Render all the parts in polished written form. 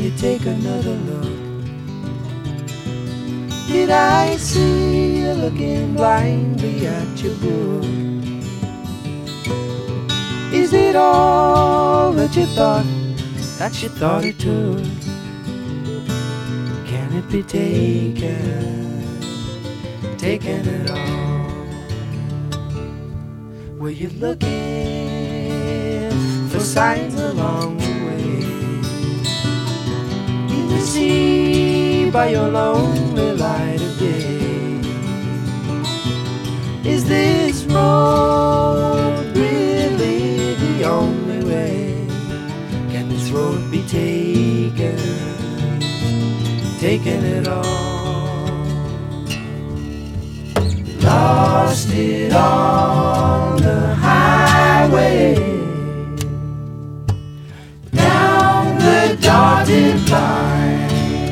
you take another look? Did I see you looking blindly at your book? Is it all that you thought it took? Can it be taken at all? Were you looking for signs along the way? You can see by your lonely light of day. Is this road really the only way? Can this road be taken at all? Lost it on the highway, down the dotted line.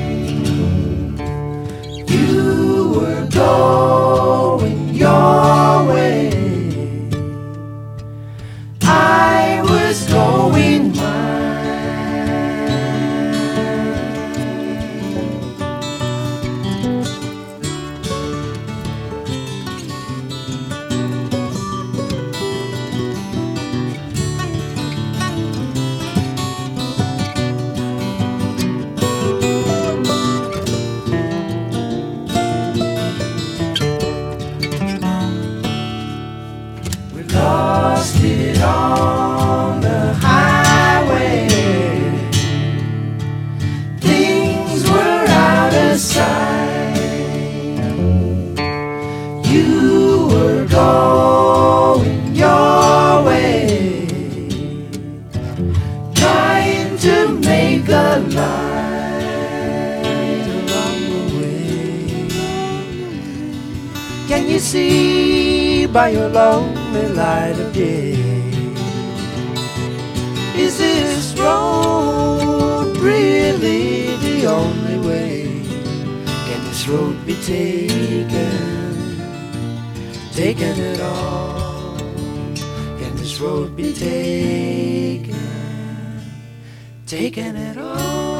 You were going your way, I was going mine. Lost it on the highway, things were out of sight. You were going your way, trying to make a line along the way. Can you see by your lonely light of day? Is this road really the only way? Can this road be taken at all? Can this road be taken at all?